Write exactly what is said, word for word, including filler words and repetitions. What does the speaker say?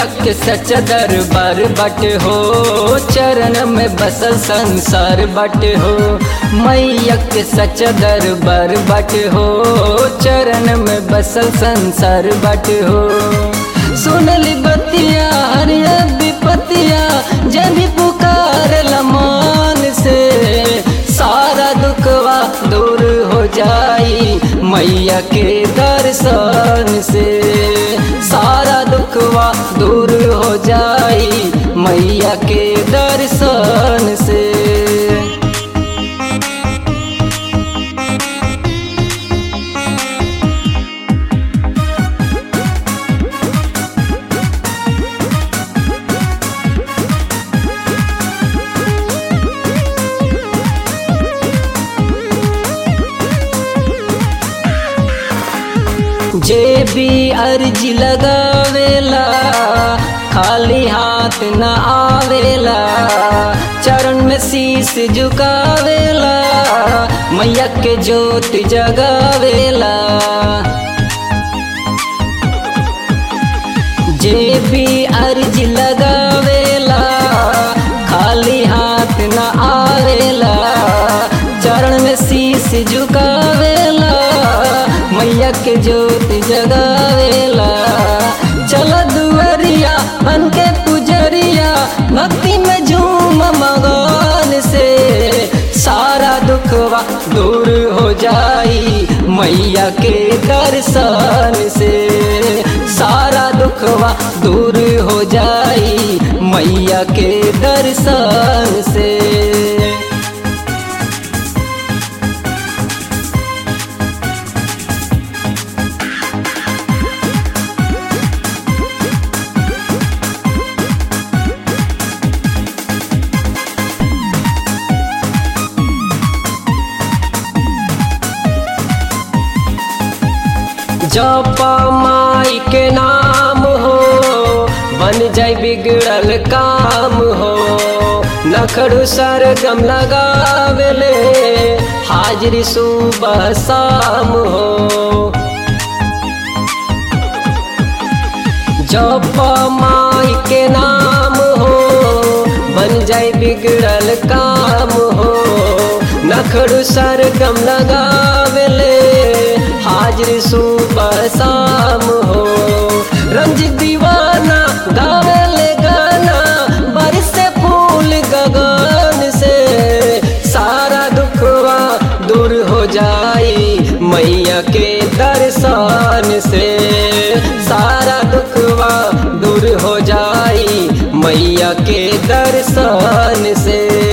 मैया के सच्चा दरबार बट हो, चरण में बसल संसार बट हो। मैया के सच्चा दरबार बट हो, चरण में बसल संसार बट हो। सुनली बतिया हरिया विपतिया, जब भी पुकार लमान से सारा दुखवा दूर हो जाई मैया के दर्शन से। सारा दुखवा दूर हो जाई मैया के दर्शन से। जे भी अर्जी लगावेला खाली हाथ न आवेला, चरण में शीश झुकावेला मैया के ज्योत जगावेला। जे भी अर्जी लगावेला खाली हाथ न आवेला, चरण में शीश झुकावेला मैया के ज्योत जगावेला। चल दुआरिया बन के पुजरिया, भक्ति में झूम मगन से सारा दुखवा दूर हो जाई मैया के दर्शन से। सारा दुखवा दूर हो जाई मैया के दर्शन से। जपा माई के नाम हो, बन जाए बिगड़ल काम हो। नखड़ू सरगम लगावेले हाजिरी सुबह शाम हो। जपा माई के नाम हो, बन जाए बिगड़ल काम हो। नखड़ू सरगम लगावेले हाजिरी सुबह शाम हो। रंजित दीवाना गावेले गाना, बरसे फूल गगन से सारा दुखवा दूर हो जाई मैया के दर्शन से। सारा दुखवा दूर हो जाई मैया के दर्शन से।